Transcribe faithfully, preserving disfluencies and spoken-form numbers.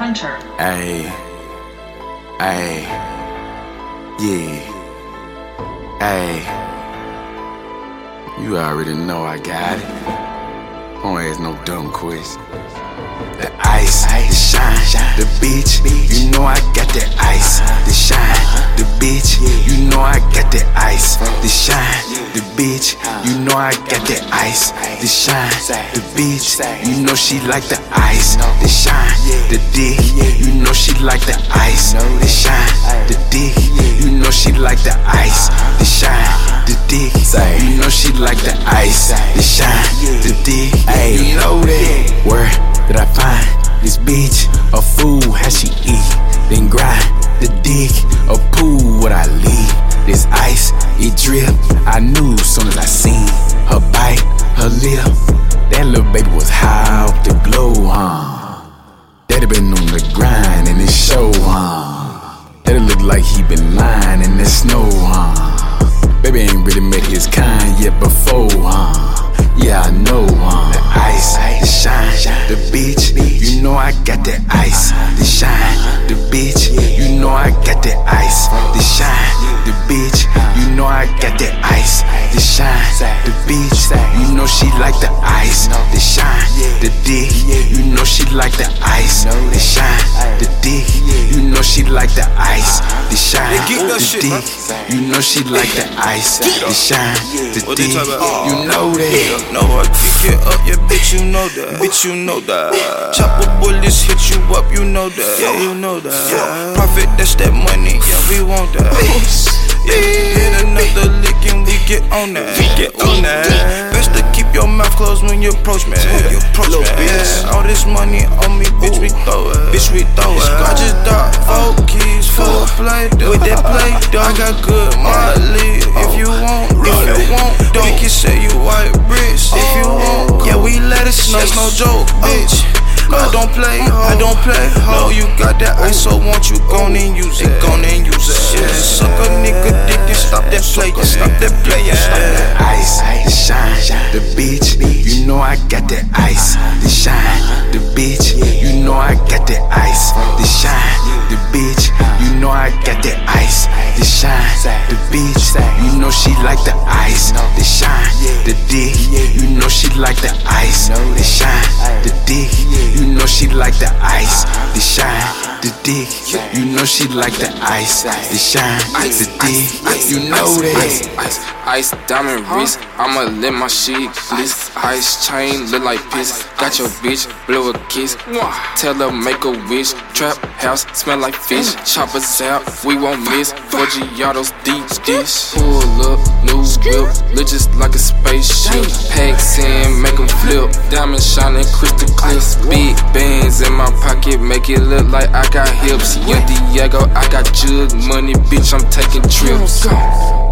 enter. Ayy, ayy, yeah, ayy. You already know I got it. Don't ask no dumb question. The ice, the shine, the beach. You know I got that ice. The shine, the beach. You know I got that ice. The shine, the beach. You know I got that ice. The shine, the beach. You know she like the ice. The shine, the dick. You know she like the ice. The shine, the dick. You know she like the ice. The shine, the dick. You know she like the ice. The shine, the dick. You know that. Where did I find this bitch? A fool, how she eat? Then grind the dick, a pool, what I leave. This ice, it drip. I knew soon as I seen her bite, her lip. That little baby was high off the glow, huh? Daddy been on the grind and it show, huh? Daddy look like he been lying in the snow, huh? Baby ain't really met his kind yet before, huh? Yeah, I know, huh? The ice, the shine, the beach. You know I got that ice. The shine, the beach. You know I got that ice. The shine, the beach. You know I got that ice. The shine, the beach. You know she like the ice. The shine, the dick. You know she like the ice. The shine, the dick. You know she like the ice. The shine, the dick. You know she like the ice. The shine, the dick. You know that. Know I kick it up, yeah, bitch, you know that. Bitch, you know that. Chopper bullets hit you up, you know that. Yeah, you know that. Yeah. Profit, that's that money, yeah, we want that. Yeah, hit another lick and we get on that. We get on that. Best to keep your mouth closed when you approach me. You approach me. Yeah. All this money on me, bitch, we throw it. Bitch, we throw it. I just dog four keys, full play with that play. I got good Molly. If you want, if you want, we can say you white bricks. If you want, yeah, we let it snow. That's no joke, bitch. I don't play, I don't play. No, you got that ice, so won't you gon' and use it? Gon' and use it. Yeah, suck a nigga dick and stop that play. Stop that play. Stop that ice, the shine, the beach. You know I got that ice. The shine, the beach. You know I got that ice. The shine, the beach. You know I got that ice. The shine, the beach. You know she like the ice. The shine, the dick. You know she like the ice. The shine, the dick. You know she like the ice. The shine, the dick. You know she like the ice. The shine, the dick. You know that. Ice, ice, diamond wrist. I'ma let my shit bliss. Ice chain look like piss. Got your bitch, blow a kiss. Tell her make a wish. Trap house smell like fish. Choppers out, we won't miss. four G autos, deep dish. Pull up, new whip, look just like a spaceship. Packs in, make 'em flip. Diamond shining, crystal clear. Big bands in my pocket, make it look like I got hips. Yeah, Diego, I got jug money, bitch, I'm taking trips.